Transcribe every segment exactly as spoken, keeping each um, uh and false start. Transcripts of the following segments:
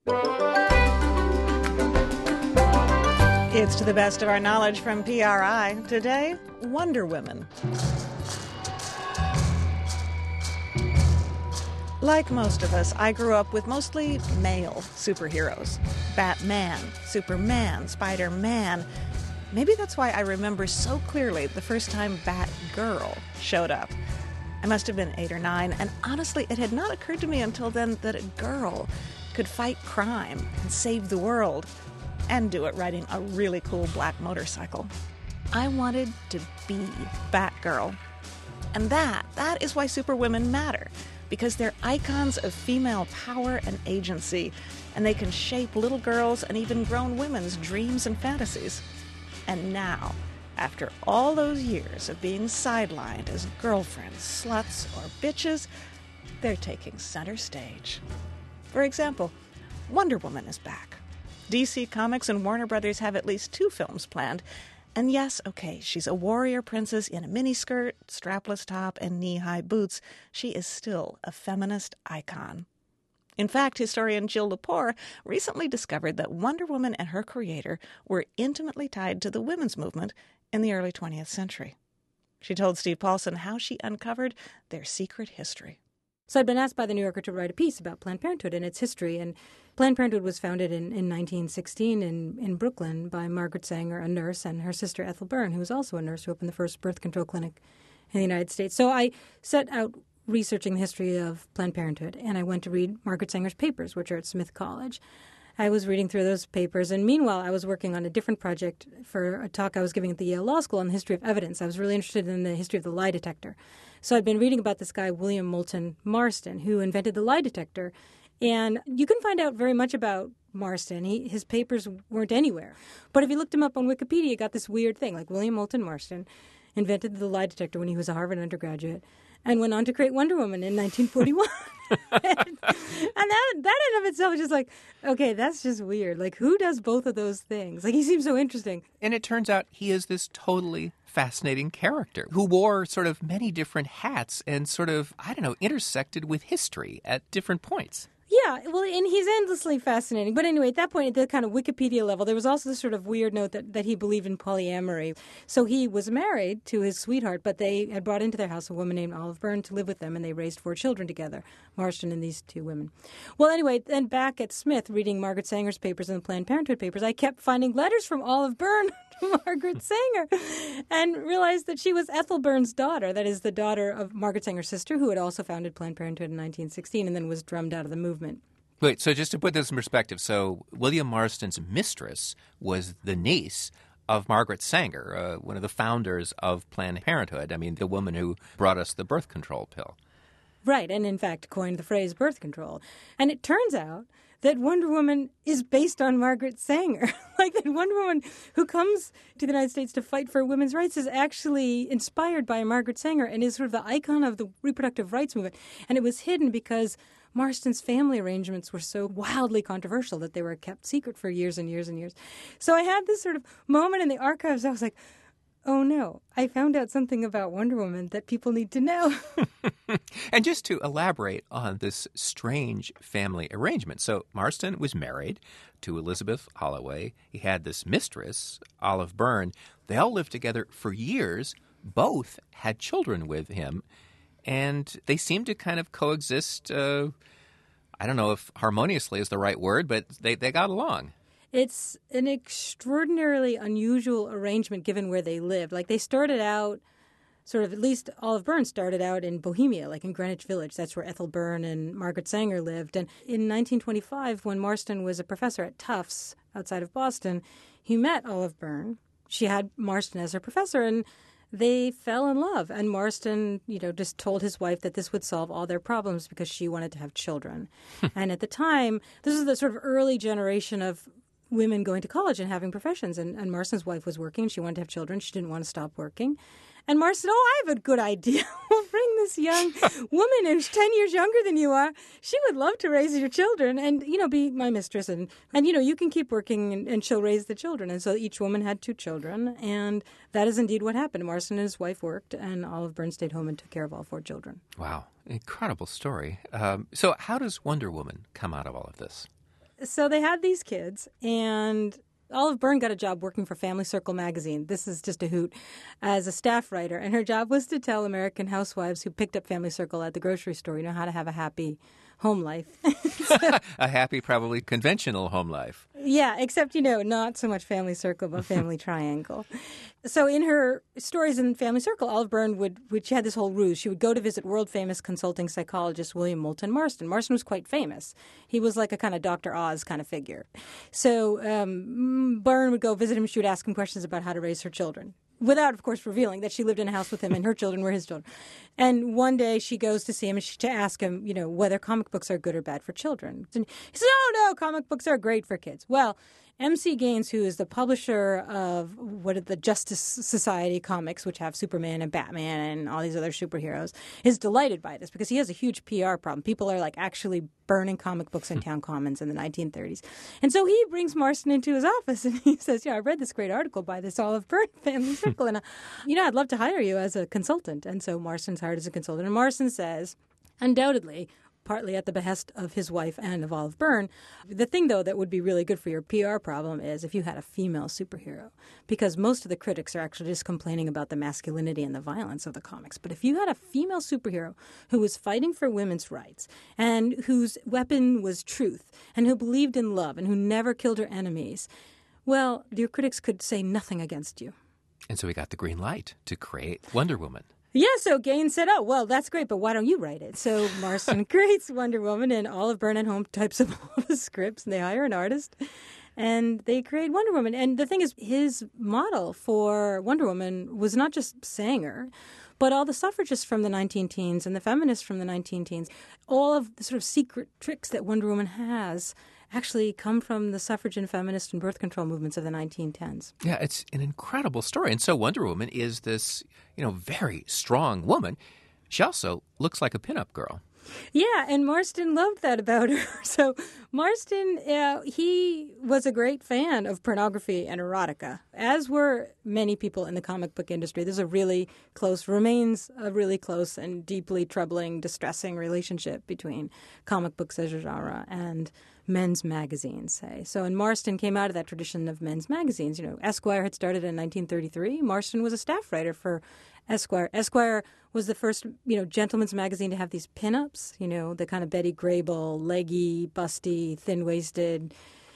It's to the best of our knowledge from P R I. Today, Wonder Woman. Like most of us, I grew up with mostly male superheroes. Batman, Superman, Spider-Man. Maybe that's why I remember so clearly the first time Batgirl showed up. I must have been eight or nine, and honestly, it had not occurred to me until then that a girl could fight crime and save the world, and do it riding a really cool black motorcycle. I wanted to be Batgirl. And that, that is why superwomen matter, because they're icons of female power and agency, and they can shape little girls and even grown women's dreams and fantasies. And now, after all those years of being sidelined as girlfriends, sluts, or bitches, they're taking center stage. For example, Wonder Woman is back. D C Comics and Warner Brothers have at least two films planned. And yes, okay, she's a warrior princess in a miniskirt, strapless top, and knee-high boots. She is still a feminist icon. In fact, historian Jill Lepore recently discovered that Wonder Woman and her creator were intimately tied to the women's movement in the early twentieth century. She told Steve Paulson how she uncovered their secret history. So I'd been asked by The New Yorker to write a piece about Planned Parenthood and its history. And Planned Parenthood was founded in, in nineteen sixteen in, in Brooklyn by Margaret Sanger, a nurse, and her sister Ethel Byrne, who was also a nurse who opened the first birth control clinic in the United States. So I set out researching the history of Planned Parenthood, and I went to read Margaret Sanger's papers, which are at Smith College. I was reading through those papers, and meanwhile, I was working on a different project for a talk I was giving at the Yale Law School on the history of evidence. I was really interested in the history of the lie detector. So I'd been reading about this guy, William Moulton Marston, who invented the lie detector. And you can find out very much about Marston. He, his papers weren't anywhere. But if you looked him up on Wikipedia, you got this weird thing, like William Moulton Marston invented the lie detector when he was a Harvard undergraduate and went on to create Wonder Woman in nineteen forty-one. and and that, that in of itself is just like, okay, that's just weird. Like, who does both of those things? Like, he seems so interesting. And it turns out he is this totally fascinating character who wore sort of many different hats and sort of, I don't know, intersected with history at different points. Yeah, well, and he's endlessly fascinating. But anyway, at that point, at the kind of Wikipedia level, there was also this sort of weird note that, that he believed in polyamory. So he was married to his sweetheart, but they had brought into their house a woman named Olive Byrne to live with them, and they raised four children together, Marston and these two women. Well, anyway, then back at Smith, reading Margaret Sanger's papers and the Planned Parenthood papers, I kept finding letters from Olive Byrne to Margaret Sanger and realized that she was Ethel Byrne's daughter, that is, the daughter of Margaret Sanger's sister, who had also founded Planned Parenthood in nineteen sixteen and then was drummed out of the movement. Wait, so just to put this in perspective, so William Marston's mistress was the niece of Margaret Sanger, uh, one of the founders of Planned Parenthood. I mean, the woman who brought us the birth control pill. Right, and in fact coined the phrase birth control. And it turns out that Wonder Woman is based on Margaret Sanger. Like, that Wonder Woman who comes to the United States to fight for women's rights is actually inspired by Margaret Sanger and is sort of the icon of the reproductive rights movement. And it was hidden because Marston's family arrangements were so wildly controversial that they were kept secret for years and years and years. So I had this sort of moment in the archives. I was like, oh, no, I found out something about Wonder Woman that people need to know. And just to elaborate on this strange family arrangement. So Marston was married to Elizabeth Holloway. He had this mistress, Olive Byrne. They all lived together for years. Both had children with him. And they seemed to kind of coexist, uh, I don't know if harmoniously is the right word, but they, they got along. It's an extraordinarily unusual arrangement given where they lived. Like, they started out, sort of, at least Olive Byrne started out in Bohemia, like in Greenwich Village. That's where Ethel Byrne and Margaret Sanger lived. And in nineteen twenty-five, when Marston was a professor at Tufts outside of Boston, he met Olive Byrne. She had Marston as her professor, and they fell in love. And Marston, you know, just told his wife that this would solve all their problems because she wanted to have children. And at the time, this is the sort of early generation of women going to college and having professions. And, and Marston's wife was working. She wanted to have children. She didn't want to stop working. And Marston, oh, I have a good idea. We'll bring this young woman who's ten years younger than you are. She would love to raise your children and, you know, be my mistress. And, and you know, you can keep working and, and she'll raise the children. And so each woman had two children. And that is indeed what happened. Marston and his wife worked, and Olive Byrne stayed home and took care of all four children. Wow. Incredible story. Um, so how does Wonder Woman come out of all of this? so they had these kids, and Olive Byrne got a job working for Family Circle magazine. This is just a hoot, as a staff writer. And her job was to tell American housewives who picked up Family Circle at the grocery store, you know, how to have a happy home life. A happy, probably conventional home life. Yeah, except, you know, not so much Family Circle, but Family Triangle. So in her stories in Family Circle, Olive Byrne would, would, she had this whole ruse. She would go to visit world-famous consulting psychologist William Moulton Marston. Marston was quite famous. He was like a kind of Doctor Oz kind of figure. So um, Byrne would go visit him. She would ask him questions about how to raise her children, without, of course, revealing that she lived in a house with him and her children were his children. And one day she goes to see him and she, to ask him, you know, whether comic books are good or bad for children. And he says, oh, no, comic books are great for kids. Well, M C Gaines, who is the publisher of what are the Justice Society comics, which have Superman and Batman and all these other superheroes, is delighted by this because he has a huge P R problem. People are like actually burning comic books in town commons in the nineteen thirties. And so he brings Marston into his office and he says, yeah, I read this great article by this Olive Byrne Family Circle, and, uh, you know, I'd love to hire you as a consultant. And so Marston's hired as a consultant. And Marston says, undoubtedly, partly at the behest of his wife and of Olive Byrne. The thing, though, that would be really good for your P R problem is if you had a female superhero, because most of the critics are actually just complaining about the masculinity and the violence of the comics. But if you had a female superhero who was fighting for women's rights and whose weapon was truth and who believed in love and who never killed her enemies, well, your critics could say nothing against you. And so we got the green light to create Wonder Woman. Yeah, so Gaines said, oh, well, that's great, but why don't you write it? So Marston creates Wonder Woman, and Olive Byrne at home types up all the scripts, and they hire an artist, and they create Wonder Woman. And the thing is, his model for Wonder Woman was not just Sanger, but all the suffragists from the nineteen teens and the feminists from the nineteen teens. All of the sort of secret tricks that Wonder Woman has actually come from the suffrage and feminist and birth control movements of the nineteen tens. Yeah, it's an incredible story. And so Wonder Woman is this, you know, very strong woman. She also looks like a pinup girl. Yeah, and Marston loved that about her. So Marston, uh, he was a great fan of pornography and erotica, as were many people in the comic book industry. There's a really close, remains a really close and deeply troubling, distressing relationship between comic books as a genre and men's magazines, say. So, and Marston came out of that tradition of men's magazines. You know, Esquire had started in nineteen thirty-three. Marston was a staff writer for Esquire. Esquire was the first, you know, gentleman's magazine to have these pinups, you know, the kind of Betty Grable, leggy, busty, thin-waisted,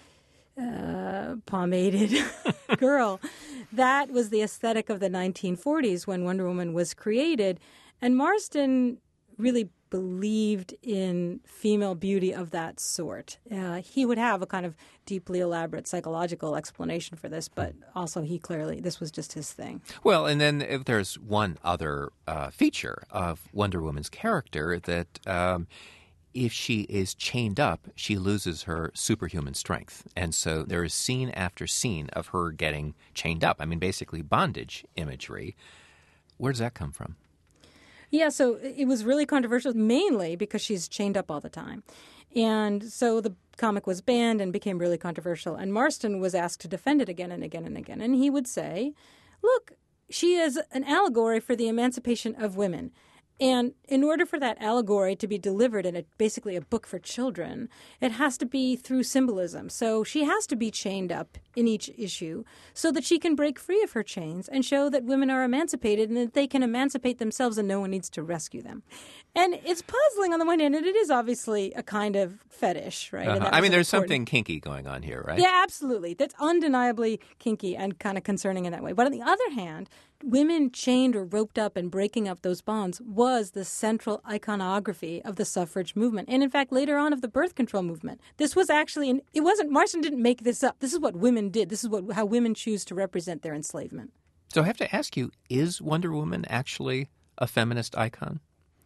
uh, pomaded girl. That was the aesthetic of the nineteen forties when Wonder Woman was created. And Marston really believed in female beauty of that sort. Uh, he would have a kind of deeply elaborate psychological explanation for this, but also he clearly, this was just his thing. Well, and then if there's one other uh, feature of Wonder Woman's character that um, if she is chained up, she loses her superhuman strength. And so there is scene after scene of her getting chained up. I mean, basically bondage imagery. Where does that come from? Yeah, so it was really controversial, mainly because she's chained up all the time. And so the comic was banned and became really controversial. And Marston was asked to defend it again and again and again. And he would say, look, she is an allegory for the emancipation of women. And in order for that allegory to be delivered in a, basically a book for children, it has to be through symbolism. So she has to be chained up in each issue so that she can break free of her chains and show that women are emancipated and that they can emancipate themselves and no one needs to rescue them. And it's puzzling on the one hand, and it is obviously a kind of fetish, right? Uh-huh. I mean, there's important. something kinky going on here, right? Yeah, absolutely. That's undeniably kinky and kind of concerning in that way. But on the other hand, women chained or roped up and breaking up those bonds was the central iconography of the suffrage movement. And in fact, later on of the birth control movement. This was actually, and it wasn't, Marston didn't make this up. This is what women did. This is what how women choose to represent their enslavement. So I have to ask you, is Wonder Woman actually a feminist icon?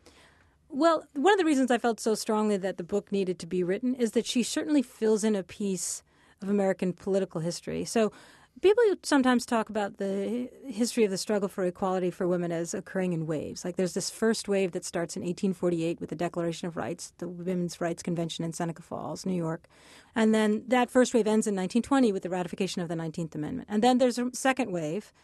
Well, one of the reasons I felt so strongly that the book needed to be written is that she certainly fills in a piece of American political history. So people sometimes talk about the history of the struggle for equality for women as occurring in waves. Like there's this first wave that starts in eighteen forty-eight with the Declaration of Rights, the Women's Rights Convention in Seneca Falls, New York. And then that first wave ends in nineteen twenty with the ratification of the nineteenth Amendment. And then there's a second wave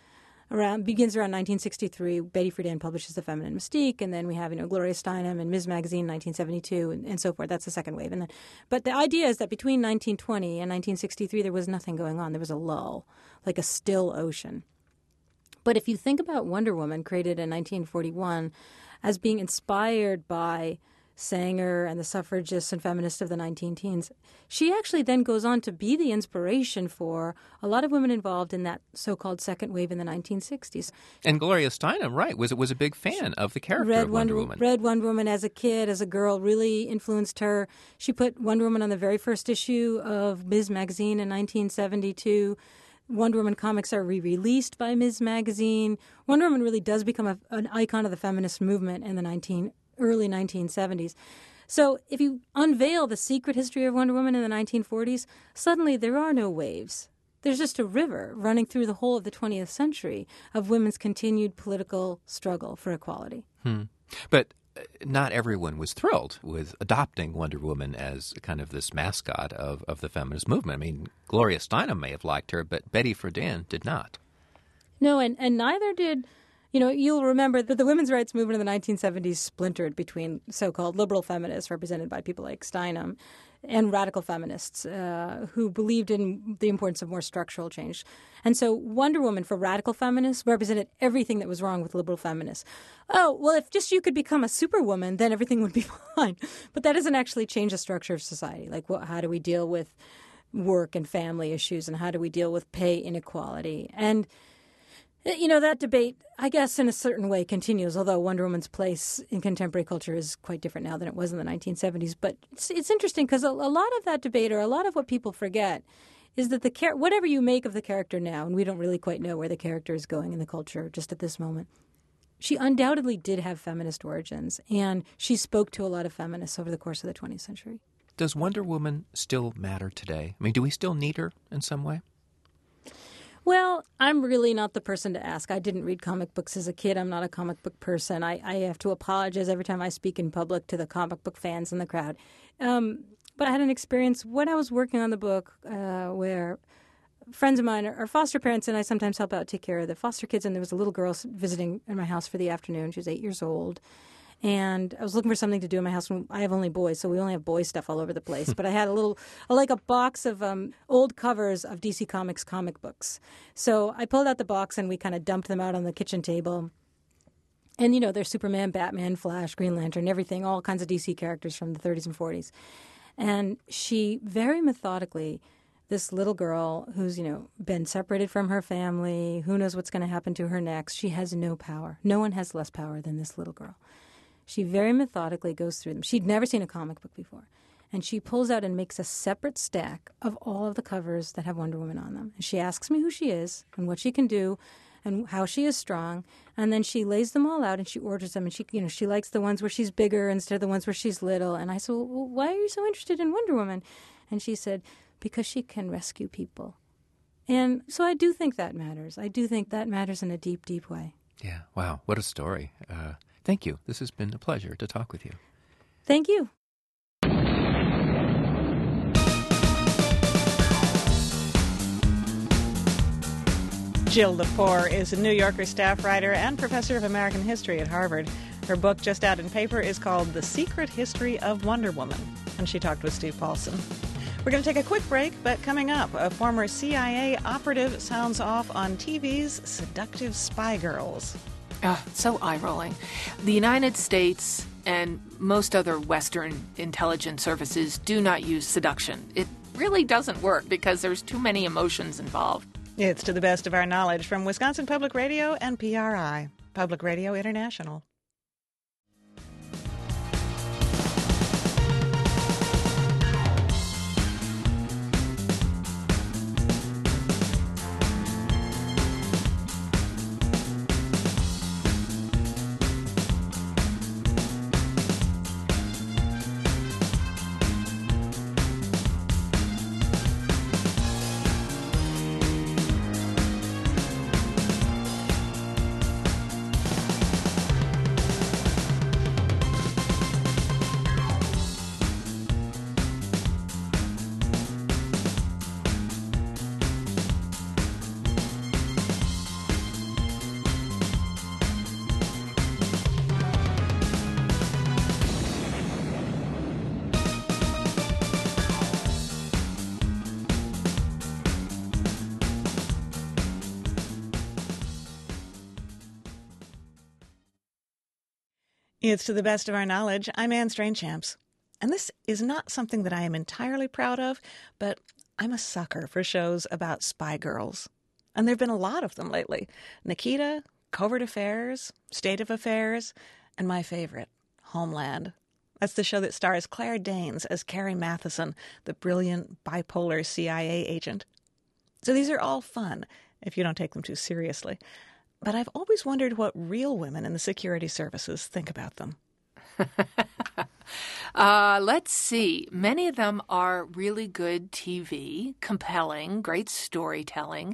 around begins around nineteen sixty-three. Betty Friedan publishes The Feminine Mystique, and then we have, you know, Gloria Steinem and Ms. Magazine, nineteen seventy-two, and, and so forth. That's the second wave. And then, but the idea is that between nineteen twenty and nineteen sixty-three, there was nothing going on. There was a lull, like a still ocean. But if you think about Wonder Woman, created in nineteen forty-one, as being inspired by Sanger and the suffragists and feminists of the nineteen teens, she actually then goes on to be the inspiration for a lot of women involved in that so-called second wave in the nineteen sixties. And Gloria Steinem, right, was was a big fan of the character read of Wonder, Wonder Woman. Read Wonder Woman as a kid, as a girl, really influenced her. She put Wonder Woman on the very first issue of Miz Magazine in nineteen seventy-two. Wonder Woman comics are re-released by Miz Magazine. Wonder Woman really does become a, an icon of the feminist movement in the nineteen early nineteen seventies. So if you unveil the secret history of Wonder Woman in the nineteen forties, suddenly there are no waves. There's just a river running through the whole of the twentieth century of women's continued political struggle for equality. Hmm. But uh, not everyone was thrilled with adopting Wonder Woman as kind of this mascot of, of the feminist movement. I mean, Gloria Steinem may have liked her, but Betty Friedan did not. No, and, and neither did... You know, you'll remember that the women's rights movement in the nineteen seventies splintered between so-called liberal feminists, represented by people like Steinem, and radical feminists uh, who believed in the importance of more structural change. And so Wonder Woman, for radical feminists, represented everything that was wrong with liberal feminists. Oh, well, if just you could become a superwoman, then everything would be fine. But that doesn't actually change the structure of society. Like, what, how do we deal with work and family issues, and how do we deal with pay inequality? And you know, that debate, I guess, in a certain way continues, although Wonder Woman's place in contemporary culture is quite different now than it was in the nineteen seventies. But it's, it's interesting because a, a lot of that debate, or a lot of what people forget, is that the char- whatever you make of the character now, and we don't really quite know where the character is going in the culture just at this moment, she undoubtedly did have feminist origins, and she spoke to a lot of feminists over the course of the twentieth century. Does Wonder Woman still matter today? I mean, do we still need her in some way? Well, I'm really not the person to ask. I didn't read comic books as a kid. I'm not a comic book person. I, I have to apologize every time I speak in public to the comic book fans in the crowd. Um, but I had an experience when I was working on the book uh, where friends of mine are foster parents, and I sometimes help out take care of the foster kids. And there was a little girl visiting in my house for the afternoon. She was eight years old. And I was looking for something to do in my house. I have only boys, so we only have boy stuff all over the place. But I had a little, like a box of um, old covers of D C Comics comic books. So I pulled out the box and we kind of dumped them out on the kitchen table. And, you know, there's Superman, Batman, Flash, Green Lantern, everything, all kinds of D C characters from the thirties and forties. And she very methodically, this little girl who's, you know, been separated from her family, who knows what's going to happen to her next, she has no power. No one has less power than this little girl. She very methodically goes through them. She'd never seen a comic book before. And she pulls out and makes a separate stack of all of the covers that have Wonder Woman on them. And she asks me who she is and what she can do and how she is strong. And then she lays them all out and she orders them. And she, you know, she likes the ones where she's bigger instead of the ones where she's little. And I said, well, why are you so interested in Wonder Woman? And she said, because she can rescue people. And so I do think that matters. I do think that matters in a deep, deep way. Yeah. Wow. What a story. Uh, thank you. This has been a pleasure to talk with you. Thank you. Jill Lepore is a New Yorker staff writer and professor of American history at Harvard. Her book, just out in paper, is called The Secret History of Wonder Woman, and she talked with Steve Paulson. We're going to take a quick break, but coming up, a former C I A operative sounds off on T V's seductive spy girls. Oh, so eye-rolling. The United States and most other Western intelligence services do not use seduction. It really doesn't work because there's too many emotions involved. It's to the best of our knowledge from Wisconsin Public Radio and P R I, Public Radio International. It's To the Best of Our Knowledge. I'm Anne Strainchamps. And this is not something that I am entirely proud of, but I'm a sucker for shows about spy girls. And there have been a lot of them lately. Nikita, Covert Affairs, State of Affairs, and my favorite, Homeland. That's the show that stars Claire Danes as Carrie Matheson, the brilliant bipolar C I A agent. So these are all fun, if you don't take them too seriously. But I've always wondered what real women in the security services think about them. uh, let's see. Many of them are really good T V, compelling, great storytelling.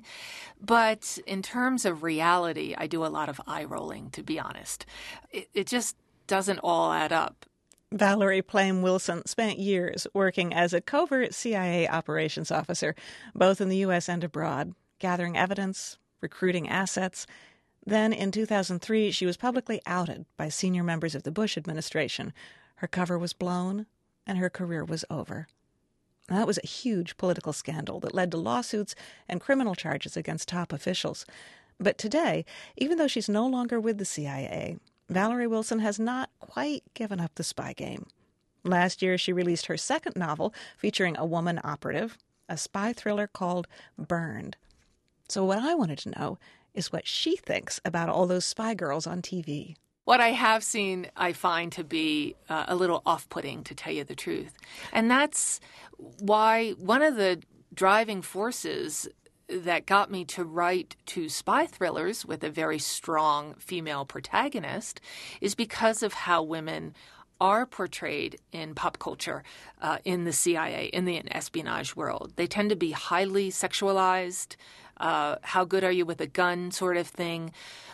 But in terms of reality, I do a lot of eye rolling, to be honest. It, it just doesn't all add up. Valerie Plame Wilson spent years working as a covert C I A operations officer, both in the U S and abroad, gathering evidence, recruiting assets. Then, in two thousand three, she was publicly outed by senior members of the Bush administration. Her cover was blown, and her career was over. Now, that was a huge political scandal that led to lawsuits and criminal charges against top officials. But today, even though she's no longer with the C I A, Valerie Wilson has not quite given up the spy game. Last year, she released her second novel featuring a woman operative, a spy thriller called Burned. So what I wanted to know is what she thinks about all those spy girls on T V. What I have seen, I find to be uh, a little off-putting, to tell you the truth. And that's why one of the driving forces that got me to write two spy thrillers with a very strong female protagonist is because of how women are portrayed in pop culture, uh, in the C I A, in the espionage world. They tend to be highly sexualized, uh, how good are you with a gun sort of thing,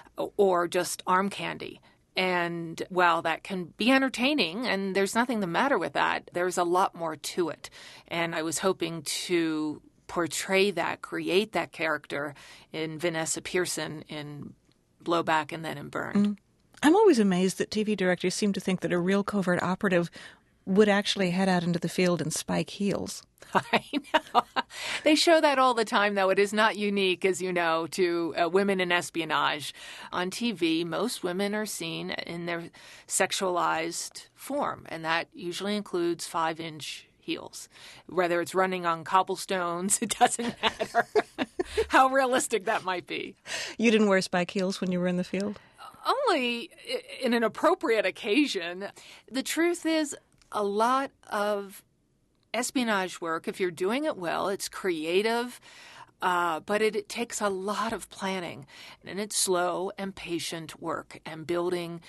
or just arm candy. And while that can be entertaining, and there's nothing the matter with that, there's a lot more to it. And I was hoping to portray that, create that character in Vanessa Pearson in Blowback and then in Burned. Mm. I'm always amazed that T V directors seem to think that a real covert operative would actually head out into the field and spike heels. I know. They show that all the time, though. It is not unique, as you know, to uh, women in espionage. On T V, most women are seen in their sexualized form, and that usually includes five-inch heels. Whether it's running on cobblestones, it doesn't matter how realistic that might be. You didn't wear spike heels when you were in the field? Only in an appropriate occasion. The truth is, a lot of espionage work, if you're doing it well, it's creative, uh, but it, it takes a lot of planning. And it's slow and patient work and building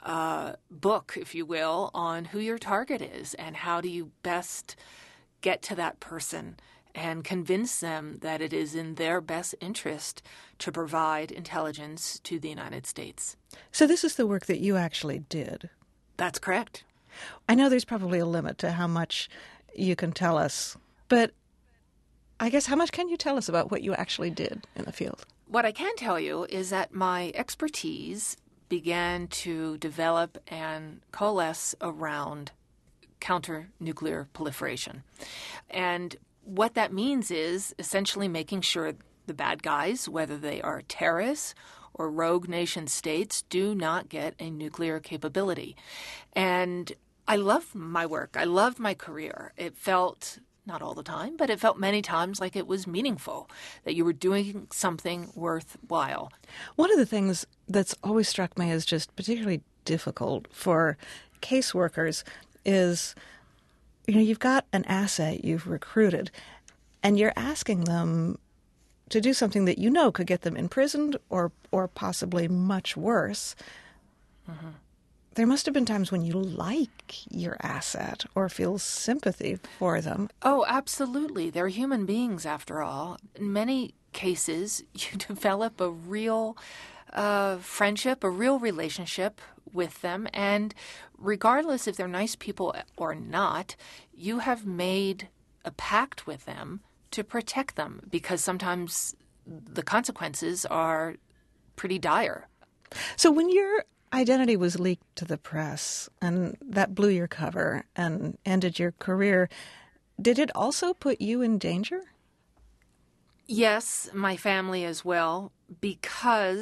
a book, if you will, on who your target is and how do you best get to that person and convince them that it is in their best interest to provide intelligence to the United States. So this is the work that you actually did? That's correct. I know there's probably a limit to how much you can tell us, but I guess how much can you tell us about what you actually did in the field? What I can tell you is that my expertise began to develop and coalesce around counter-nuclear proliferation. And what that means is essentially making sure the bad guys, whether they are terrorists or rogue nation states, do not get a nuclear capability. And I love my work. I loved my career. It felt, not all the time, but it felt many times like it was meaningful, that you were doing something worthwhile. One of the things that's always struck me as just particularly difficult for caseworkers is, you know, you've got an asset you've recruited, and you're asking them to do something that you know could get them imprisoned or or possibly much worse. Mm-hmm. There must have been times when you like your asset or feel sympathy for them. Oh, absolutely. They're human beings, after all. In many cases, you develop a real uh, friendship, a real relationship with them. And regardless if they're nice people or not, you have made a pact with them to protect them, because sometimes the consequences are pretty dire. So when your identity was leaked to the press and that blew your cover and ended your career, did it also put you in danger? Yes, my family as well, because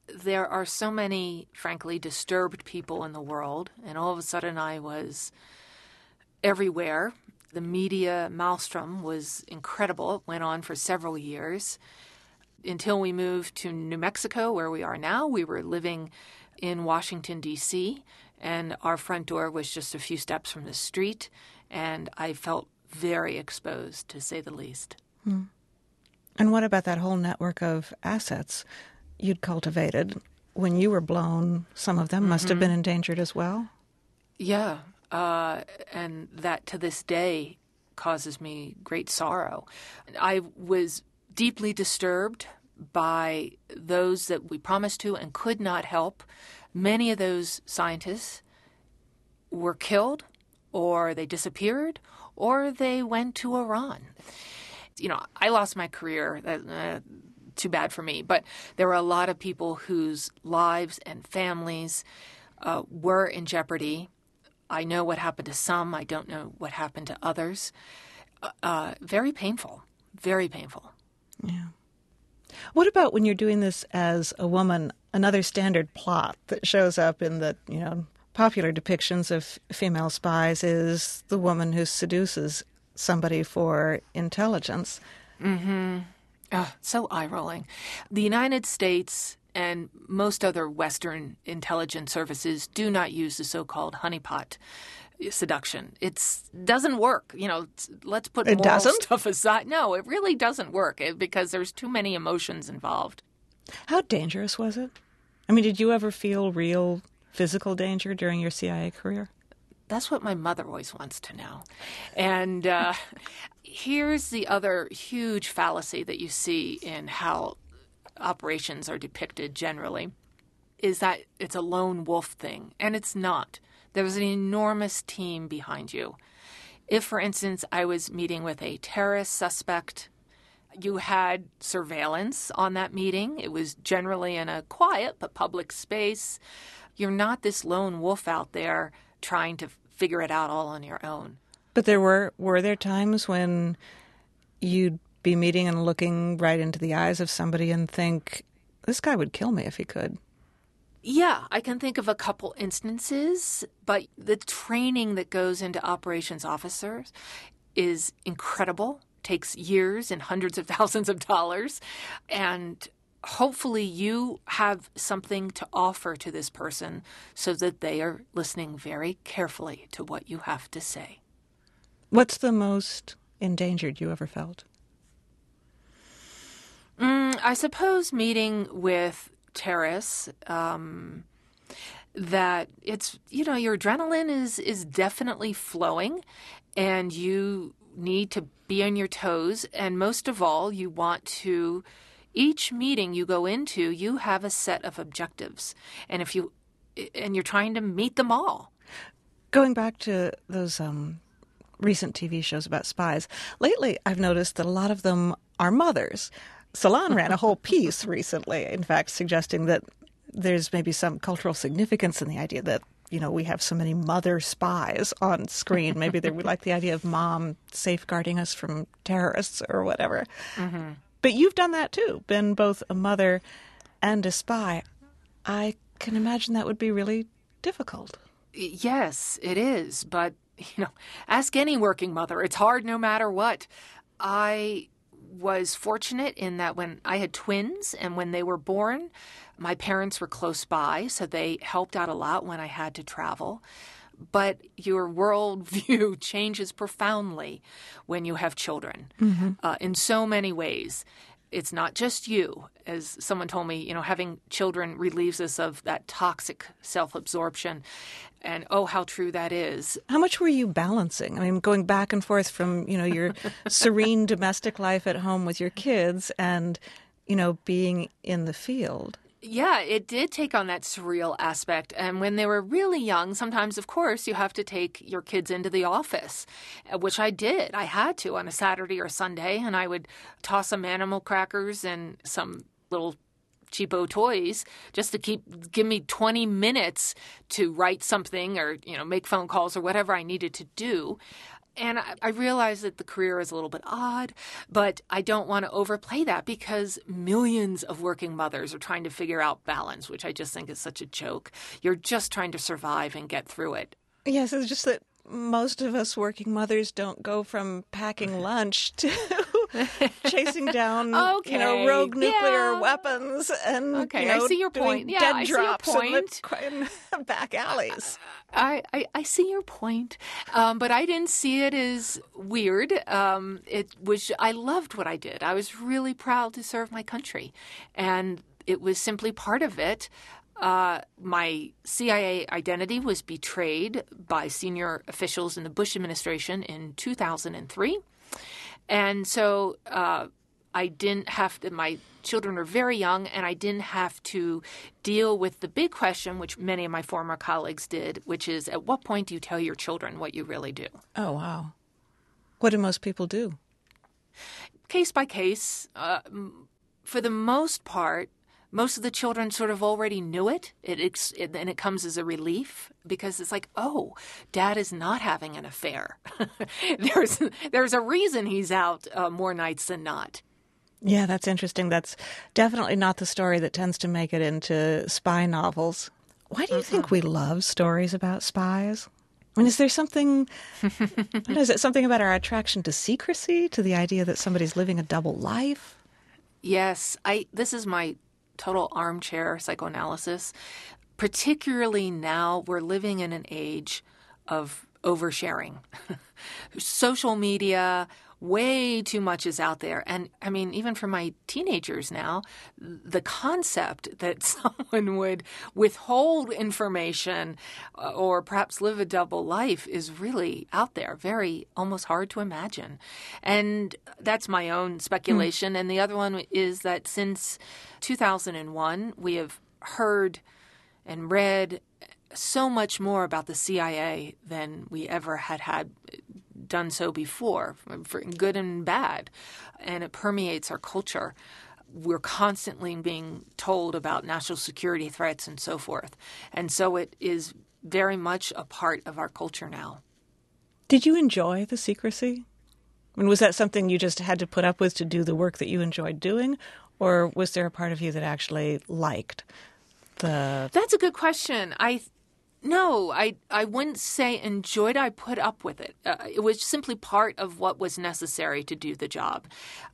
there are so many, frankly, disturbed people in the world, and all of a sudden I was everywhere. The media maelstrom was incredible. It went on for several years until we moved to New Mexico, where we are now. We were living in Washington, D C, and our front door was just a few steps from the street, and I felt very exposed, to say the least. Hmm. And what about that whole network of assets you'd cultivated? When you were blown, some of them mm-hmm. must have been endangered as well? Yeah, uh, and that to this day causes me great sorrow. I was deeply disturbed by those that we promised to and could not help. Many of those scientists were killed, or they disappeared, or they went to Iran. You know, I lost my career. Uh, too bad for me. But there were a lot of people whose lives and families uh, were in jeopardy. I know what happened to some. I don't know what happened to others. Uh, very painful. Very painful. Yeah. What about when you're doing this as a woman, another standard plot that shows up in the, you know, popular depictions of female spies is the woman who seduces somebody for intelligence? Mm-hmm. Oh, so eye-rolling. The United States and most other Western intelligence services do not use the so-called honeypot seduction. It doesn't work. You know, let's put it moral doesn't? stuff aside. No, it really doesn't work because there's too many emotions involved. How dangerous was it? I mean, did you ever feel real physical danger during your C I A career? That's what my mother always wants to know. And uh, here's the other huge fallacy that you see in how operations are depicted generally, is that it's a lone wolf thing. And it's not. There's an enormous team behind you. If, for instance, I was meeting with a terrorist suspect, you had surveillance on that meeting. It was generally in a quiet but public space. You're not this lone wolf out there trying to figure it out all on your own. But there were were there times when you'd be meeting and looking right into the eyes of somebody and think, this guy would kill me if he could? Yeah, I can think of a couple instances, but the training that goes into operations officers is incredible, takes years and hundreds of thousands of dollars, and hopefully you have something to offer to this person so that they are listening very carefully to what you have to say. What's the most endangered you ever felt? Mm, I suppose meeting with terrorists, um, that it's, you know, your adrenaline is, is definitely flowing and you need to be on your toes. And most of all, you want to each meeting you go into, you have a set of objectives, and if you and you're trying to meet them all. Going back to those um, recent T V shows about spies, lately I've noticed that a lot of them are mothers. Salon ran a whole piece recently, in fact, suggesting that there's maybe some cultural significance in the idea that, you know, we have so many mother spies on screen. Maybe they would like the idea of mom safeguarding us from terrorists or whatever. Mm-hmm. But you've done that too, been both a mother and a spy. I can imagine that would be really difficult. Yes, it is. But, you know, ask any working mother. It's hard no matter what. I was fortunate in that when I had twins and when they were born, my parents were close by, so they helped out a lot when I had to travel. But your worldview changes profoundly when you have children, mm-hmm. uh, in so many ways. It's not just you. As someone told me, you know, having children relieves us of that toxic self-absorption. And oh, how true that is. How much were you balancing? I mean, going back and forth from, you know, your serene domestic life at home with your kids and, you know, being in the field. Yeah, it did take on that surreal aspect. And when they were really young, sometimes, of course, you have to take your kids into the office, which I did. I had to on a Saturday or Sunday, and I would toss some animal crackers and some little cheapo toys just to keep give me twenty minutes to write something or, you know, make phone calls or whatever I needed to do. And I, I realize that the career is a little bit odd, but I don't want to overplay that because millions of working mothers are trying to figure out balance, which I just think is such a joke. You're just trying to survive and get through it. Yes, it's just that most of us working mothers don't go from packing lunch to chasing down, okay. you know, rogue nuclear yeah. weapons and okay. you know, I see your doing point. Yeah, dead I drops see your point. in the back alleys. I, I, I see your point, um, but I didn't see it as weird. Um, it was I loved what I did. I was really proud to serve my country, and it was simply part of it. Uh, my C I A identity was betrayed by senior officials in the Bush administration in two thousand three. And so uh, I didn't have to – my children were very young, and I didn't have to deal with the big question, which many of my former colleagues did, which is at what point do you tell your children what you really do? Oh, wow. What do most people do? Case by case. Uh, for the most part, most of the children sort of already knew it, it, it, and it comes as a relief because it's like, oh, Dad is not having an affair. there's there's a reason he's out uh, more nights than not. Yeah, that's interesting. That's definitely not the story that tends to make it into spy novels. Why do you think we love stories about spies? I mean, is there something, what is it, something about our attraction to secrecy, to the idea that somebody's living a double life? Yes, I. This is my total armchair psychoanalysis. Particularly now, we're living in an age of oversharing. Social media, way too much is out there. And I mean, even for my teenagers now, the concept that someone would withhold information or perhaps live a double life is really out there, very almost hard to imagine. And that's my own speculation. Mm. And the other one is that since two thousand one, we have heard and read so much more about the C I A than we ever had had done so before, for good and bad, and it permeates our culture. We're constantly being told about national security threats and so forth, and so it is very much a part of our culture now. Did you enjoy the secrecy? I mean, was that something you just had to put up with to do the work that you enjoyed doing, or was there a part of you that actually liked the... That's a good question. I No, I, I wouldn't say enjoyed. I put up with it. Uh, it was simply part of what was necessary to do the job.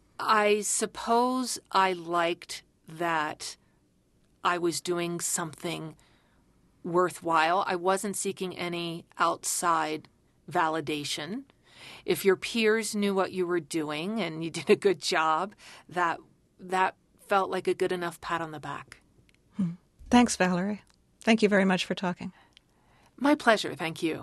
I suppose I liked that I was doing something worthwhile. I wasn't seeking any outside validation. If your peers knew what you were doing and you did a good job, that that felt like a good enough pat on the back. Hmm. Thanks, Valerie. Thank you very much for talking. My pleasure. Thank you.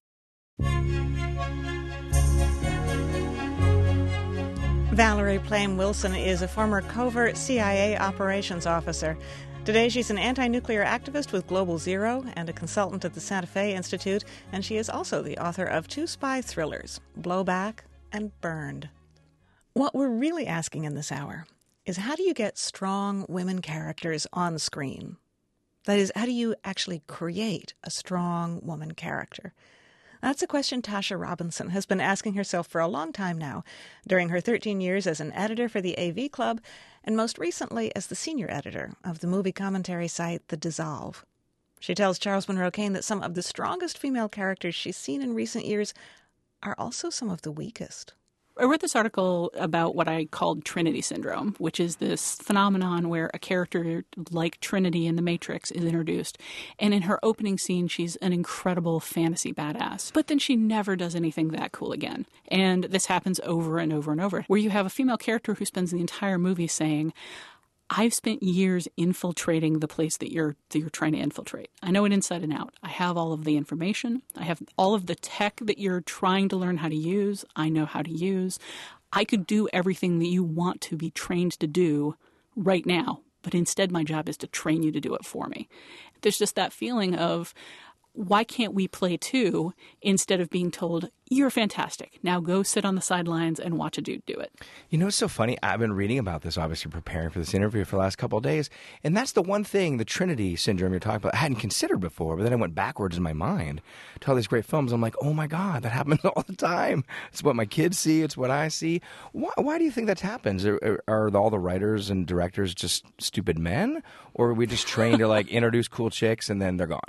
Valerie Plame Wilson is a former covert C I A operations officer. Today she's an anti-nuclear activist with Global Zero and a consultant at the Santa Fe Institute, and she is also the author of two spy thrillers, Blowback and Burned. What we're really asking in this hour is, how do you get strong women characters on screen? That is, how do you actually create a strong woman character? That's a question Tasha Robinson has been asking herself for a long time now, during her thirteen years as an editor for the A V Club, and most recently as the senior editor of the movie commentary site The Dissolve. She tells Charles Monroe Kane that some of the strongest female characters she's seen in recent years are also some of the weakest. I wrote this article about what I called Trinity Syndrome, which is this phenomenon where a character like Trinity in The Matrix is introduced. And in her opening scene, she's an incredible fantasy badass. But then she never does anything that cool again. And this happens over and over and over, where you have a female character who spends the entire movie saying, I've spent years infiltrating the place that you're that you're trying to infiltrate. I know it inside and out. I have all of the information. I have all of the tech that you're trying to learn how to use. I know how to use. I could do everything that you want to be trained to do right now, but instead my job is to train you to do it for me. There's just that feeling of, why can't we play too instead of being told, you're fantastic. Now go sit on the sidelines and watch a dude do it. You know, it's so funny. I've been reading about this, obviously preparing for this interview for the last couple of days. And that's the one thing, the Trinity syndrome you're talking about, I hadn't considered before. But then I went backwards in my mind to all these great films. I'm like, oh my God, that happens all the time. It's what my kids see. It's what I see. Why, why do you think that happens? Are, are all the writers and directors just stupid men? Or are we just trained to like introduce cool chicks and then they're gone?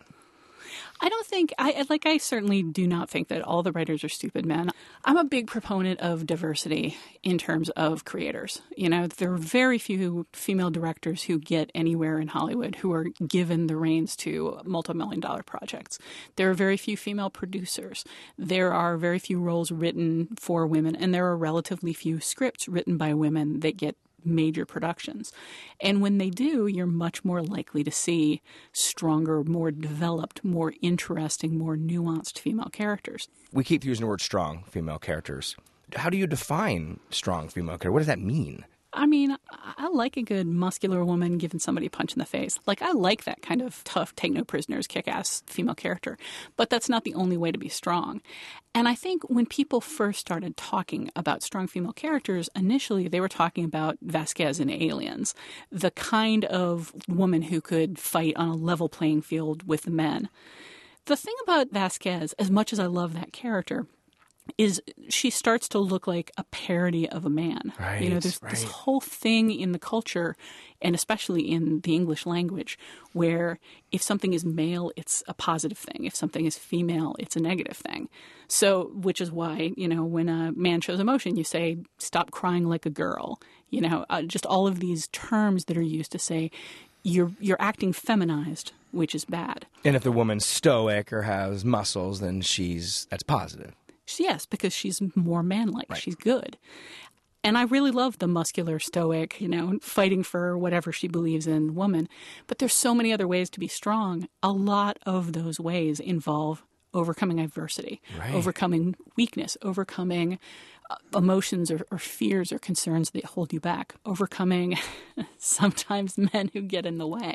I don't think, I like, I certainly do not think that all the writers are stupid men. I'm a big proponent of diversity in terms of creators. You know, there are very few female directors who get anywhere in Hollywood who are given the reins to multi-million dollar projects. There are very few female producers. There are very few roles written for women, and there are relatively few scripts written by women that get major productions. And when they do, you're much more likely to see stronger, more developed, more interesting, more nuanced female characters. We keep using the word strong female characters. How do you define strong female character? What does that mean? I mean, I like a good muscular woman giving somebody a punch in the face. Like, I like that kind of tough, take-no-prisoners, kick-ass female character. But that's not the only way to be strong. And I think when people first started talking about strong female characters, initially they were talking about Vasquez in Aliens, the kind of woman who could fight on a level playing field with the men. The thing about Vasquez, as much as I love that character, is she starts to look like a parody of a man. Right, you know, there's right. this whole thing in the culture, and especially in the English language, where if something is male, it's a positive thing. If something is female, it's a negative thing. So, which is why, you know, when a man shows emotion, you say, stop crying like a girl. You know, uh, just all of these terms that are used to say, you're you're acting feminized, which is bad. And if the woman's stoic or has muscles, then she's that's positive. Yes, because she's more manlike. Right. She's good. And I really love the muscular, stoic, you know, fighting for whatever she believes in woman. But there's so many other ways to be strong. A lot of those ways involve overcoming adversity, right. overcoming weakness, overcoming uh, emotions or, or fears or concerns that hold you back, overcoming sometimes men who get in the way.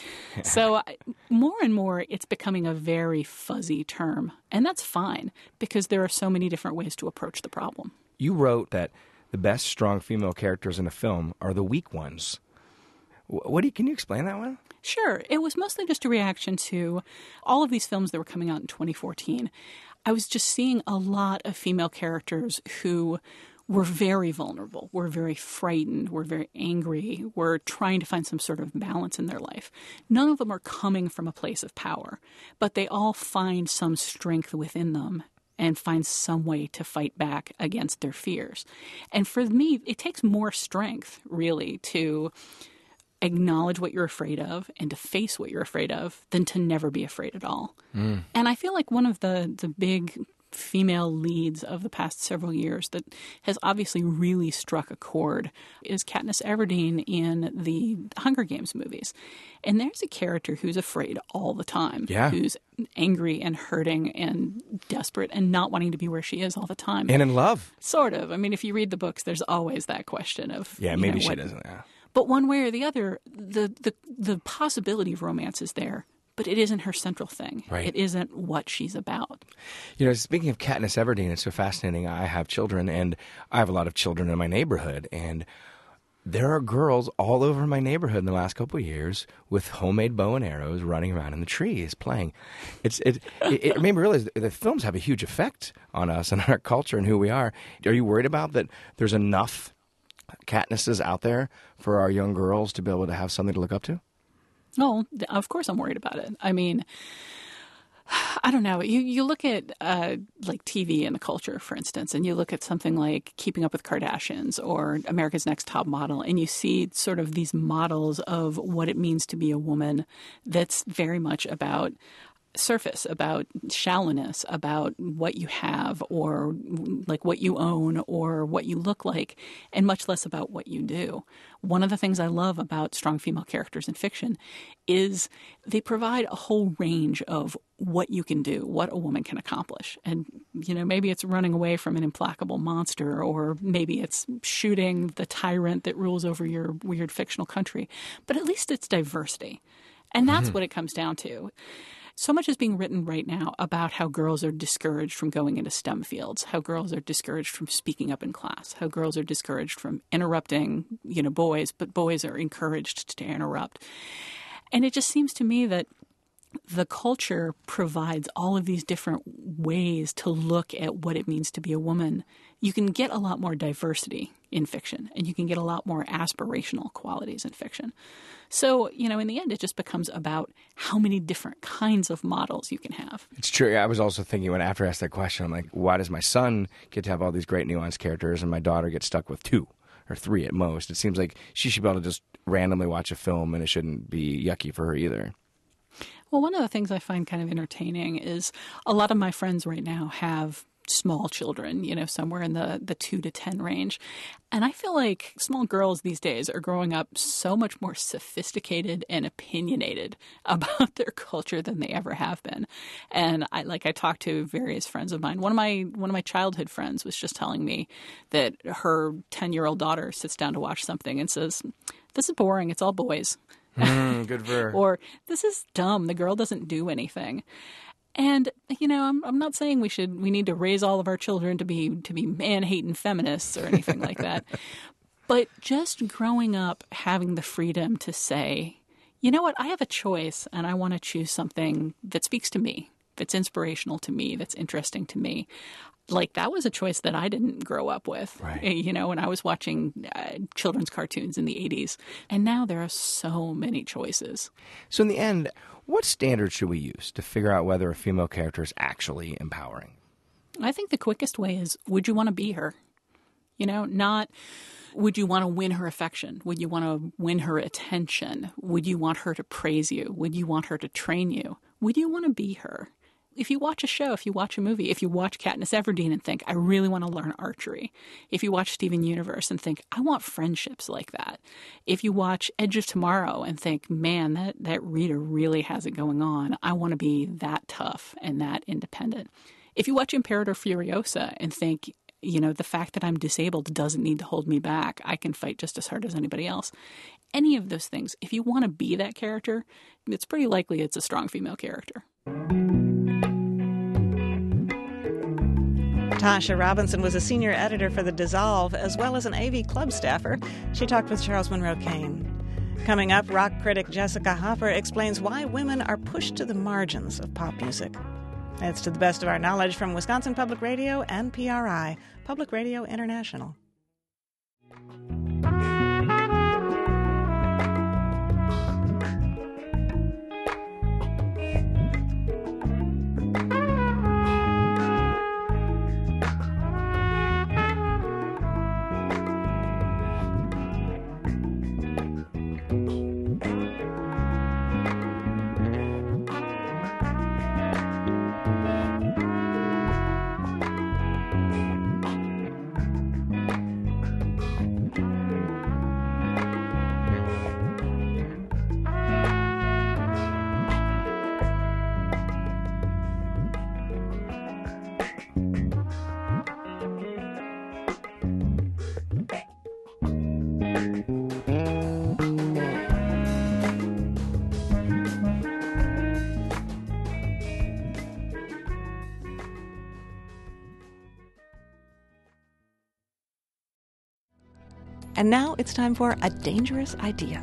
So I, more and more, it's becoming a very fuzzy term. And that's fine because there are so many different ways to approach the problem. You wrote that the best strong female characters in a film are the weak ones. What do you, can you explain that one? Sure. It was mostly just a reaction to all of these films that were coming out in twenty fourteen. I was just seeing a lot of female characters who were very vulnerable, were very frightened, were very angry, were trying to find some sort of balance in their life. None of them are coming from a place of power, but they all find some strength within them and find some way to fight back against their fears. And for me, it takes more strength, really, to acknowledge what you're afraid of and to face what you're afraid of than to never be afraid at all. Mm. And I feel like one of the, the big female leads of the past several years that has obviously really struck a chord is Katniss Everdeen in the Hunger Games movies. And there's a character who's afraid all the time, yeah. who's angry and hurting and desperate and not wanting to be where she is all the time. And in love. Sort of. I mean, if you read the books, there's always that question of... Yeah, maybe know, she what, doesn't, yeah. But one way or the other, the, the the possibility of romance is there, but it isn't her central thing. Right. It isn't what she's about. You know, speaking of Katniss Everdeen, it's so fascinating. I have children, and I have a lot of children in my neighborhood, and there are girls all over my neighborhood in the last couple of years with homemade bow and arrows running around in the trees playing. It's it it, it made me realize that the films have a huge effect on us and our culture and who we are. Are you worried about that there's enough Katnisses out there for our young girls to be able to have something to look up to? Oh, of course I'm worried about it. I mean, I don't know. You you look at uh, like T V and the culture, for instance, and you look at something like Keeping Up with Kardashians or America's Next Top Model, and you see sort of these models of what it means to be a woman that's very much about surface, about shallowness, about what you have or like what you own or what you look like, and much less about what you do. One of the things I love about strong female characters in fiction is they provide a whole range of what you can do, what a woman can accomplish. And, you know, maybe it's running away from an implacable monster, or maybe it's shooting the tyrant that rules over your weird fictional country. But at least it's diversity. And that's mm-hmm. what it comes down to. So much is being written right now about how girls are discouraged from going into STEM fields, how girls are discouraged from speaking up in class, how girls are discouraged from interrupting, you know, boys, but boys are encouraged to interrupt. And it just seems to me that the culture provides all of these different ways to look at what it means to be a woman. You can get a lot more diversity in fiction, and you can get a lot more aspirational qualities in fiction. So, you know, in the end, it just becomes about how many different kinds of models you can have. It's true. I was also thinking when after I asked that question, I'm like, why does my son get to have all these great nuanced characters and my daughter gets stuck with two or three at most? It seems like she should be able to just randomly watch a film and it shouldn't be yucky for her either. Well, one of the things I find kind of entertaining is a lot of my friends right now have small children, you know, somewhere in the, the two to ten range. And I feel like small girls these days are growing up so much more sophisticated and opinionated about their culture than they ever have been. And I like I talked to various friends of mine. One of my one of my childhood friends was just telling me that her ten-year-old daughter sits down to watch something and says, "This is boring. It's all boys." Mm, good for her. Or, "This is dumb. The girl doesn't do anything." And, you know, I'm I'm not saying we should we need to raise all of our children to be to be man-hating feminists or anything like that. But just growing up having the freedom to say, you know what, I have a choice and I want to choose something that speaks to me, that's inspirational to me, that's interesting to me. Like, that was a choice that I didn't grow up with, right. You know, when I was watching uh, children's cartoons in the eighties. And now there are so many choices. So in the end, what standards should we use to figure out whether a female character is actually empowering? I think the quickest way is, would you want to be her? You know, not would you want to win her affection? Would you want to win her attention? Would you want her to praise you? Would you want her to train you? Would you want to be her? If you watch a show, if you watch a movie, if you watch Katniss Everdeen and think, I really want to learn archery. If you watch Steven Universe and think, I want friendships like that. If you watch Edge of Tomorrow and think, man, that, that reader really has it going on. I want to be that tough and that independent. If you watch Imperator Furiosa and think, you know, the fact that I'm disabled doesn't need to hold me back. I can fight just as hard as anybody else. Any of those things, if you want to be that character, it's pretty likely it's a strong female character. Tasha Robinson was a senior editor for The Dissolve, as well as an A V Club staffer. She talked with Charles Monroe Kane. Coming up, rock critic Jessica Hopper explains why women are pushed to the margins of pop music. It's to the best of our knowledge from Wisconsin Public Radio and P R I, Public Radio International. And now it's time for A Dangerous Idea.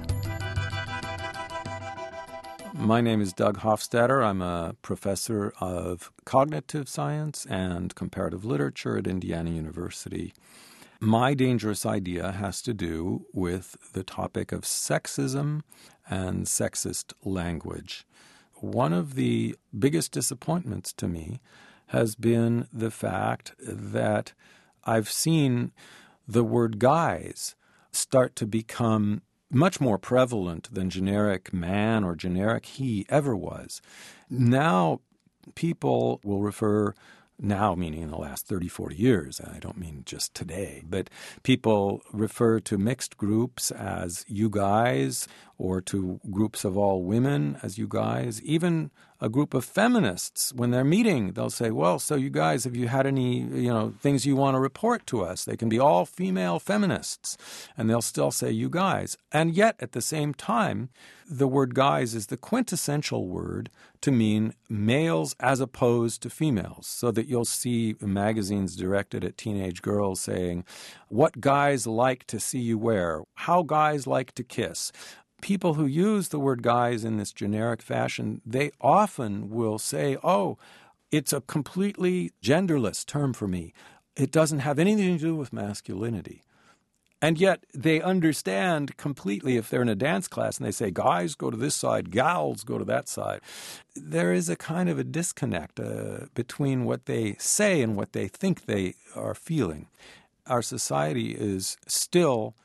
My name is Doug Hofstadter. I'm a professor of cognitive science and comparative literature at Indiana University. My dangerous idea has to do with the topic of sexism and sexist language. One of the biggest disappointments to me has been the fact that I've seen the word guys start to become much more prevalent than generic man or generic he ever was. Now people will refer, now meaning in the last thirty, forty years, I don't mean just today, but people refer to mixed groups as you guys or to groups of all women as you guys, even a group of feminists. When they're meeting, they'll say, well, so you guys, have you had any, you know, things you want to report to us? They can be all female feminists, and they'll still say you guys. And yet, at the same time, the word guys is the quintessential word to mean males as opposed to females, so that you'll see magazines directed at teenage girls saying, what guys like to see you wear, how guys like to kiss. People who use the word guys in this generic fashion, they often will say, oh, it's a completely genderless term for me. It doesn't have anything to do with masculinity. And yet they understand completely if they're in a dance class and they say, guys go to this side, gals go to that side. There is a kind of a disconnect uh, between what they say and what they think they are feeling. Our society is still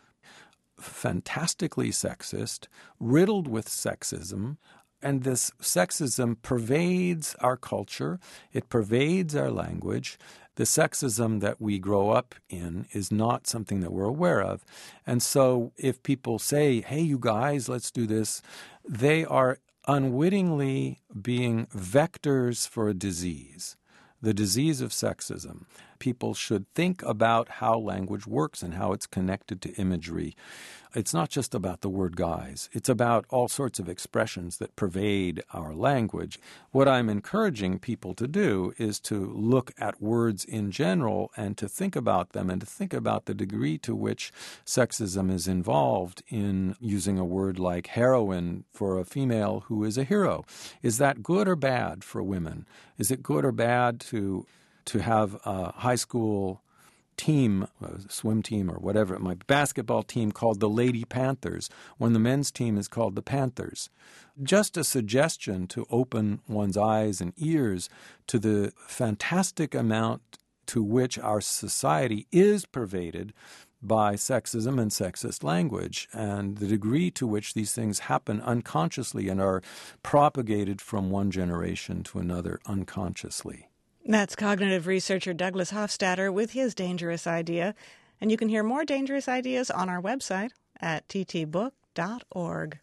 fantastically sexist, riddled with sexism, and this sexism pervades our culture. It pervades our language. The sexism that we grow up in is not something that we're aware of. And so if people say, hey, you guys, let's do this, they are unwittingly being vectors for a disease, the disease of sexism. People should think about how language works and how it's connected to imagery. It's not just about the word guys. It's about all sorts of expressions that pervade our language. What I'm encouraging people to do is to look at words in general and to think about them and to think about the degree to which sexism is involved in using a word like heroine for a female who is a hero. Is that good or bad for women? Is it good or bad to to have a high school team, a swim team or whatever it might be, basketball team called the Lady Panthers, when the men's team is called the Panthers? Just a suggestion to open one's eyes and ears to the fantastic amount to which our society is pervaded by sexism and sexist language, and the degree to which these things happen unconsciously and are propagated from one generation to another unconsciously. That's cognitive researcher Douglas Hofstadter with his dangerous idea. And you can hear more dangerous ideas on our website at t t book dot org.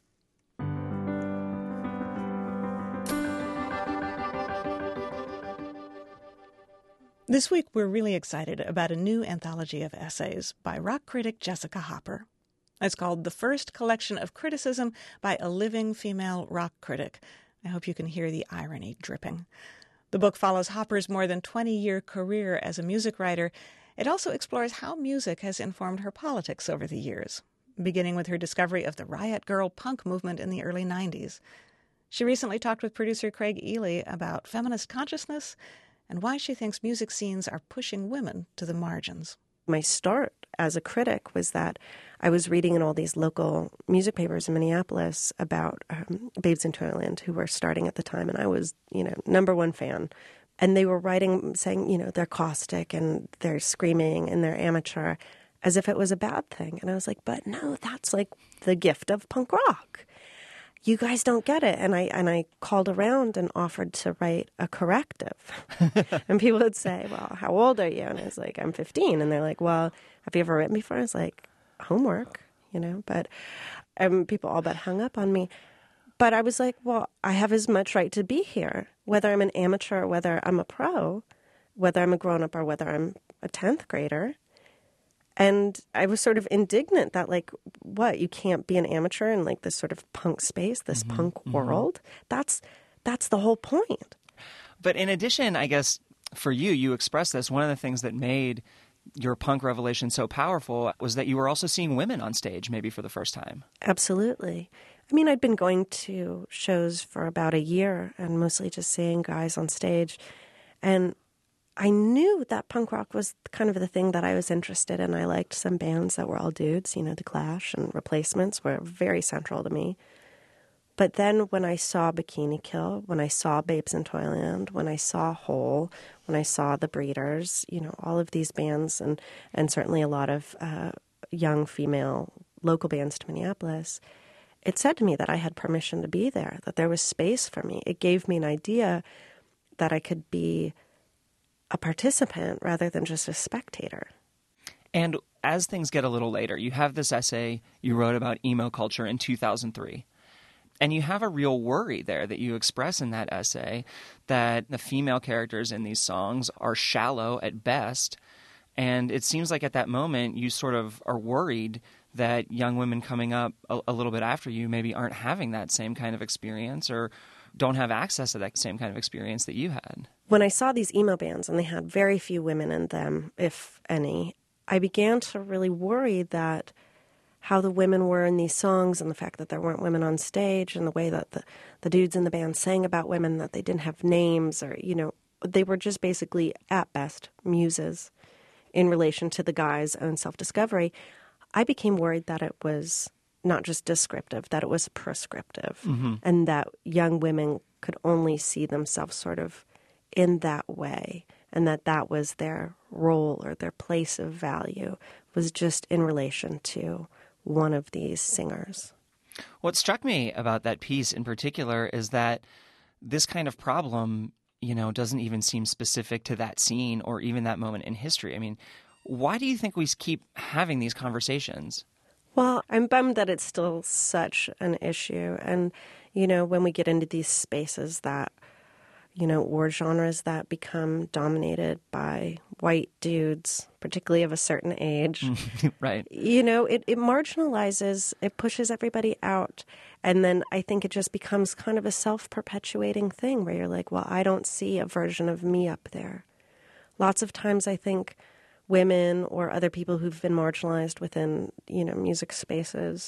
This week, we're really excited about a new anthology of essays by rock critic Jessica Hopper. It's called The First Collection of Criticism by a Living Female Rock Critic. I hope you can hear the irony dripping. The book follows Hopper's more than twenty-year career as a music writer. It also explores how music has informed her politics over the years, beginning with her discovery of the Riot Girl punk movement in the early nineties. She recently talked with producer Craig Ely about feminist consciousness and why she thinks music scenes are pushing women to the margins. My start as a critic was that I was reading in all these local music papers in Minneapolis about um, Babes in Toyland, who were starting at the time, and I was, you know, number one fan. And they were writing, saying, you know, they're caustic and they're screaming and they're amateur, as if it was a bad thing. And I was like, but no, that's like the gift of punk rock. You guys don't get it. And I and I called around and offered to write a corrective. And people would say, well, how old are you? And I was like, I'm fifteen. And they're like, well, have you ever written before? I was like, homework, you know. But um, people all but hung up on me. But I was like, well, I have as much right to be here, whether I'm an amateur or whether I'm a pro, whether I'm a grown-up or whether I'm a tenth grader. And I was sort of indignant that, like, what, you can't be an amateur in, like, this sort of punk space, this mm-hmm, punk mm-hmm. world? That's that's the whole point. But in addition, I guess, for you, you expressed this. One of the things that made your punk revelation so powerful was that you were also seeing women on stage, maybe for the first time. Absolutely. I mean, I'd been going to shows for about a year and mostly just seeing guys on stage. And I knew that punk rock was kind of the thing that I was interested in. I liked some bands that were all dudes, you know, The Clash and Replacements were very central to me. But then when I saw Bikini Kill, when I saw Babes in Toyland, when I saw Hole, when I saw The Breeders, you know, all of these bands and, and certainly a lot of uh, young female local bands to Minneapolis, it said to me that I had permission to be there, that there was space for me. It gave me an idea that I could be a participant rather than just a spectator. And as things get a little later, you have this essay you wrote about emo culture in two thousand three. And you have a real worry there that you express in that essay that the female characters in these songs are shallow at best. And it seems like at that moment you sort of are worried that young women coming up a, a little bit after you maybe aren't having that same kind of experience or don't have access to that same kind of experience that you had. When I saw these emo bands and they had very few women in them, if any, I began to really worry that how the women were in these songs and the fact that there weren't women on stage and the way that the, the dudes in the band sang about women, that they didn't have names or, you know, they were just basically, at best, muses in relation to the guys' own self-discovery. I became worried that it was not just descriptive, that it was prescriptive, mm-hmm. and that young women could only see themselves sort of in that way, and that that was their role or their place of value was just in relation to one of these singers. What struck me about that piece in particular is that this kind of problem, you know, doesn't even seem specific to that scene or even that moment in history. I mean, why do you think we keep having these conversations? Well, I'm bummed that it's still such an issue. And, you know, when we get into these spaces that, you know, or genres that become dominated by white dudes, particularly of a certain age. Right. You know, it, it marginalizes, it pushes everybody out. And then I think it just becomes kind of a self-perpetuating thing where you're like, well, I don't see a version of me up there. Lots of times I think women or other people who've been marginalized within, you know, music spaces,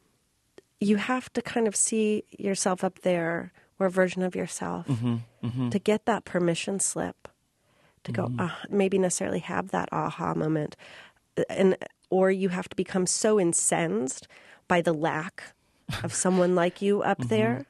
you have to kind of see yourself up there or a version of yourself mm-hmm, mm-hmm. to get that permission slip, to go, mm-hmm. uh, maybe necessarily have that aha moment. And or you have to become so incensed by the lack of someone like you up mm-hmm. there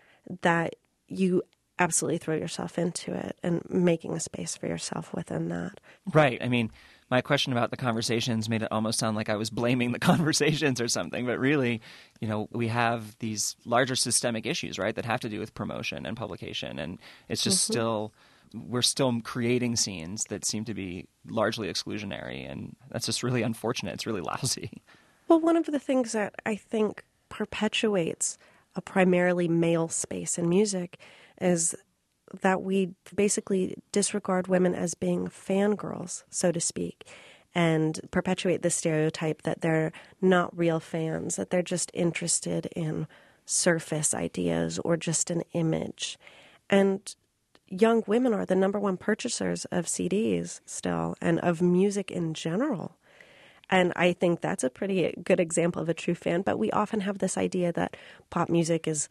that you absolutely throw yourself into it and making a space for yourself within that. Right. I mean, my question about the conversations made it almost sound like I was blaming the conversations or something. But really, you know, we have these larger systemic issues, right, that have to do with promotion and publication. And it's just mm-hmm. still, we're still creating scenes that seem to be largely exclusionary. And that's just really unfortunate. It's really lousy. Well, one of the things that I think perpetuates a primarily male space in music is that we basically disregard women as being fangirls, so to speak, and perpetuate the stereotype that they're not real fans, that they're just interested in surface ideas or just an image. And young women are the number one purchasers of C Ds still and of music in general. And I think that's a pretty good example of a true fan. But we often have this idea that pop music is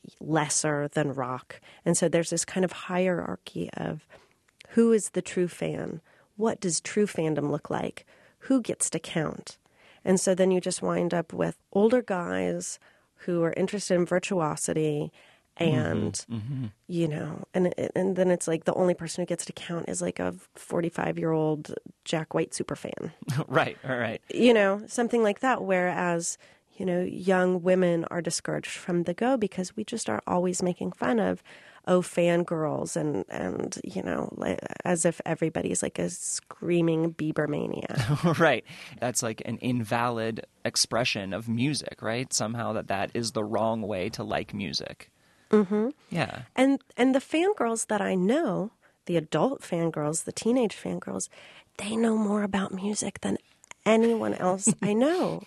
lesser than rock. And so there's this kind of hierarchy of who is the true fan? What does true fandom look like? Who gets to count? And so then you just wind up with older guys who are interested in virtuosity and, mm-hmm, mm-hmm. you know, and and then it's like the only person who gets to count is like a forty-five-year-old Jack White superfan. Right, all right. You know, something like that, whereas, you know, young women are discouraged from the go because we just are always making fun of, oh, fangirls and, and, you know, like, as if everybody's like a screaming Bieber maniac. Right. That's like an invalid expression of music, right? Somehow that that is the wrong way to like music. Mm-hmm. Yeah. And and the fangirls that I know, the adult fangirls, the teenage fangirls, they know more about music than anyone else I know.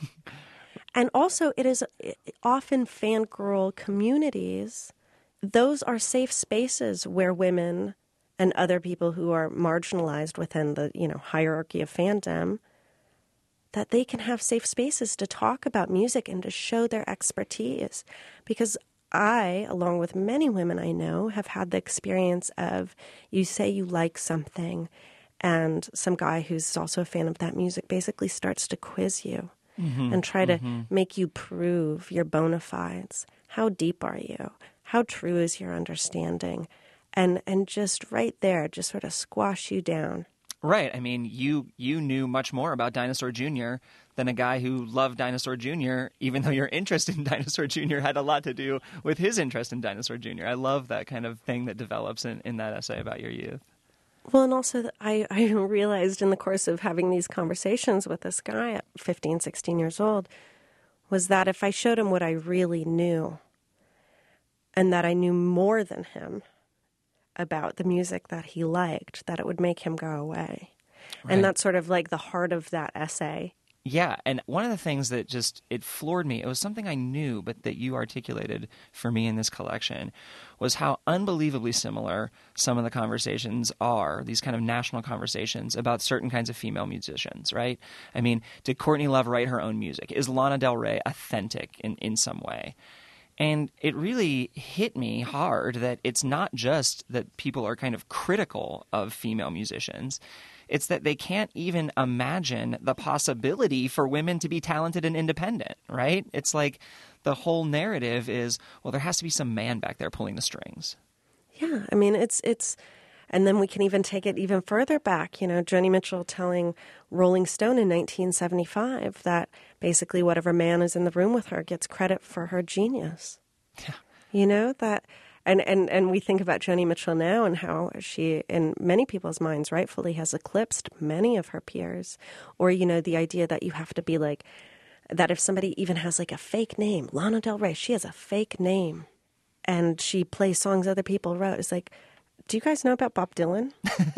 And also it is often fangirl communities. Those are safe spaces where women and other people who are marginalized within the, you know, hierarchy of fandom, that they can have safe spaces to talk about music and to show their expertise. Because I, along with many women I know, have had the experience of you say you like something and some guy who's also a fan of that music basically starts to quiz you mm-hmm, and try mm-hmm. to make you prove your bona fides. How deep are you? How true is your understanding? And and just right there, just sort of squash you down. Right. I mean, you you knew much more about Dinosaur Junior than a guy who loved Dinosaur Junior, even though your interest in Dinosaur Junior had a lot to do with his interest in Dinosaur Junior I love that kind of thing that develops in, in that essay about your youth. Well, and also that I, I realized in the course of having these conversations with this guy at fifteen, sixteen years old, was that if I showed him what I really knew, and that I knew more than him about the music that he liked, that it would make him go away. Right. And that's sort of like the heart of that essay. Yeah, and one of the things that just, it floored me, it was something I knew, but that you articulated for me in this collection, was how unbelievably similar some of the conversations are, these kind of national conversations about certain kinds of female musicians, right? I mean, did Courtney Love write her own music? Is Lana Del Rey authentic in, in some way? And it really hit me hard that it's not just that people are kind of critical of female musicians. It's that they can't even imagine the possibility for women to be talented and independent, right? It's like the whole narrative is, well, there has to be some man back there pulling the strings. Yeah, I mean, it's, it's, and then we can even take it even further back. You know, Joni Mitchell telling Rolling Stone in nineteen seventy-five that basically whatever man is in the room with her gets credit for her genius. Yeah. You know, that... And, and and we think about Joni Mitchell now and how she, in many people's minds, rightfully has eclipsed many of her peers. Or, you know, the idea that you have to be like, that if somebody even has like a fake name, Lana Del Rey, she has a fake name. And she plays songs other people wrote. It's like, do you guys know about Bob Dylan?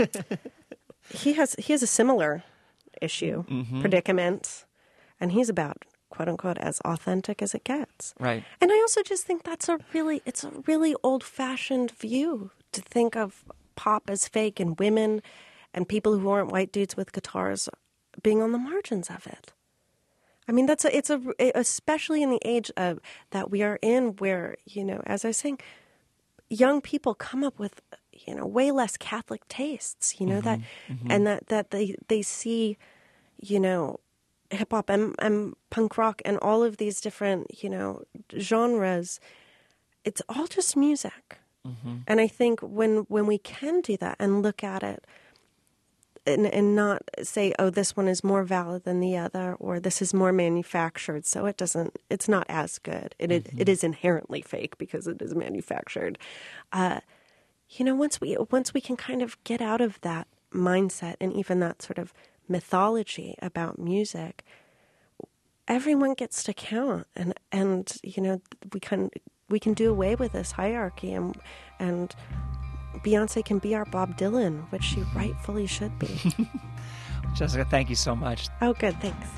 he has he has a similar issue, mm-hmm. predicament. And he's about, quote unquote, as authentic as it gets. Right. And I also just think that's a really, it's a really old fashioned view to think of pop as fake and women and people who aren't white dudes with guitars being on the margins of it. I mean, that's a, it's a, especially in the age of that we are in where, you know, as I was saying, young people come up with, you know, way less Catholic tastes, you know, mm-hmm. that, mm-hmm. and that, that they, they see, you know, hip hop and, and punk rock and all of these different, you know, genres. It's all just music. Mm-hmm. And I think when when we can do that and look at it and, and not say, oh, this one is more valid than the other, or this is more manufactured, so it doesn't, it's not as good. It mm-hmm. it, it is inherently fake because it is manufactured. Uh, you know, once we once we can kind of get out of that mindset and even that sort of mythology about music, everyone gets to count, and and you know we can we can do away with this hierarchy, and and Beyonce can be our Bob Dylan, which she rightfully should be. Jessica, thank you so much. Oh, good, thanks.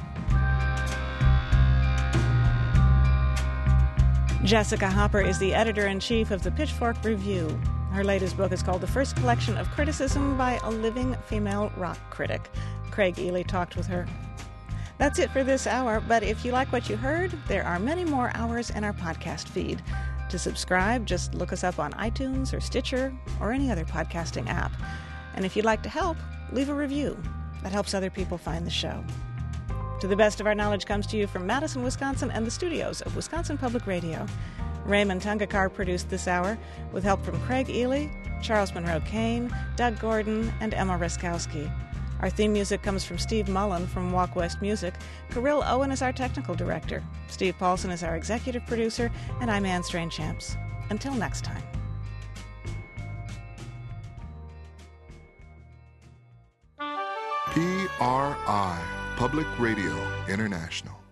Jessica Hopper is the editor-in-chief of the Pitchfork Review. Her latest book is called The First Collection of Criticism by a Living Female Rock Critic. Craig Ely talked with her. That's it for this hour, but if you like what you heard, there are many more hours in our podcast feed. To subscribe, just look us up on iTunes or Stitcher or any other podcasting app. And if you'd like to help, leave a review. That helps other people find the show. To the Best of Our Knowledge comes to you from Madison, Wisconsin and the studios of Wisconsin Public Radio. Raymond Tungakar produced this hour with help from Craig Ely, Charles Monroe Kane, Doug Gordon, and Emma Raskowski. Our theme music comes from Steve Mullen from Walk West Music. Kirill Owen is our technical director. Steve Paulson is our executive producer, and I'm Anne Strange-Champs. Until next time. P R I, Public Radio International.